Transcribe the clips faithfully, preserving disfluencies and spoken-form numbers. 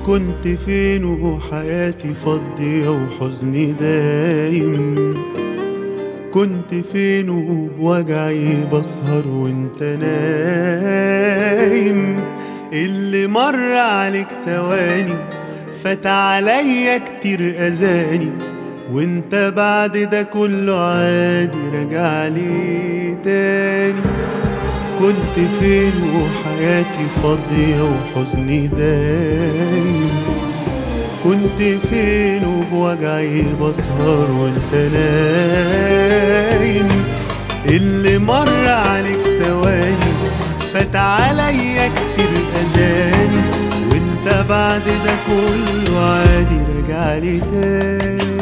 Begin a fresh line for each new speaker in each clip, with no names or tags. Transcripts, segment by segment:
كنت فين وحياتي فاضية وحزني دايم؟ كنت فين وبوجعي بسهر وانت نايم؟ اللي مر عليك ثواني فات عليا كتير أذاني، وانت بعد ده كله عادي راجع لي تاني. كنت فين وحياتي فاضية وحزني دايم؟ كنت فين وبوجعي بسهر وانت نايم؟ اللي مر عليك ثواني فات عليا كتير أذاني، وانت بعد ده كله عادي راجعلي تاني.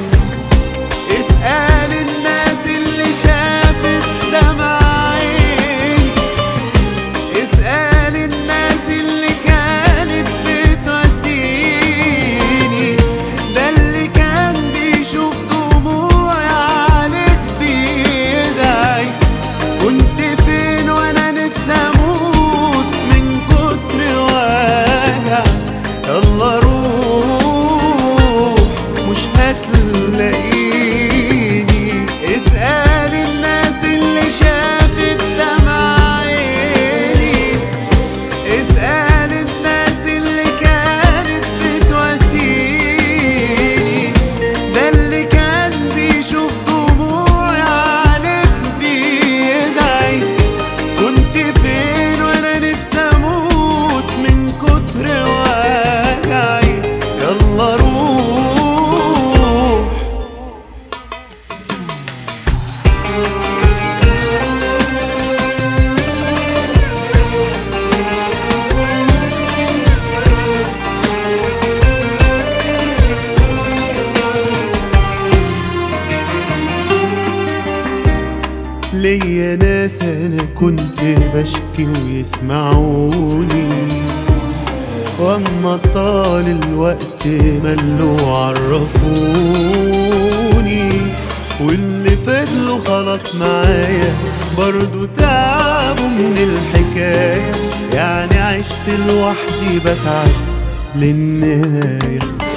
اسأل الناس اللي شافت دمعي، اسأل الناس اللي كانت بتواسيني، ده اللي كان بيشوف دموعي عليك بيدعي. كنت فين وانا نفسي اموت من كتر وجع؟ يلا روح مش هتلاقيني. اسأل الناس اللي شافت دمعي، اسأل الناس اللي كانت بتواسيني، ده اللي كان بيشوف دموعي عليك بيدعي. كنت فين وانا نفسي اموت من كتر وجعي؟ يلا روح. ليا ناس انا كنت بشكي ويسمعوني، واما طال الوقت ملوا عرفوني، واللي فضلوا خلاص معايا برضو تعبوا من الحكاية. يعني عشت لوحدي بتعب للنهاية.